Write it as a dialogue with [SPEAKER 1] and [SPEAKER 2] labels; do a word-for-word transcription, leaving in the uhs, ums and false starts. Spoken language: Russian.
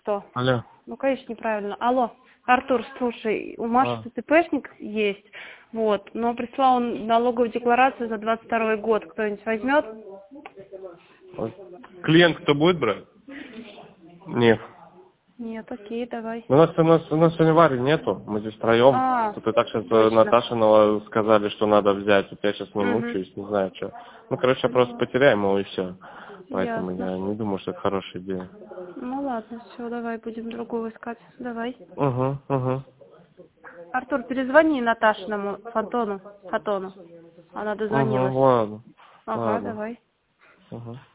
[SPEAKER 1] Что?
[SPEAKER 2] Алло.
[SPEAKER 1] Ну, конечно, неправильно. Алло, Артур, слушай, у Маши
[SPEAKER 2] А.
[SPEAKER 1] ТТПшник есть, вот, но прислал он налоговую декларацию за двадцать второй год. Кто-нибудь возьмет?
[SPEAKER 2] Клиент кто будет брать? Нет.
[SPEAKER 1] Нет, окей, давай.
[SPEAKER 2] У нас, у нас, у нас сегодня Вари нету, мы здесь втроем.
[SPEAKER 1] А,
[SPEAKER 2] Тут и так сейчас
[SPEAKER 1] точно.
[SPEAKER 2] Наташинова сказали, что надо взять. Вот я сейчас не
[SPEAKER 1] Угу.
[SPEAKER 2] мучаюсь, не знаю что. Ну, короче, я просто потеряем его и все. Поэтому
[SPEAKER 1] Ясно.
[SPEAKER 2] я не думаю, что это хорошая идея.
[SPEAKER 1] Ну ладно, все, давай будем другого искать. Давай.
[SPEAKER 2] Угу, угу.
[SPEAKER 1] Артур, перезвони Наташиному Фотону. Фотону. Она
[SPEAKER 2] Угу,
[SPEAKER 1] дозвонилась.
[SPEAKER 2] ладно.
[SPEAKER 1] Ага,
[SPEAKER 2] Ладно.
[SPEAKER 1] давай.
[SPEAKER 2] Угу.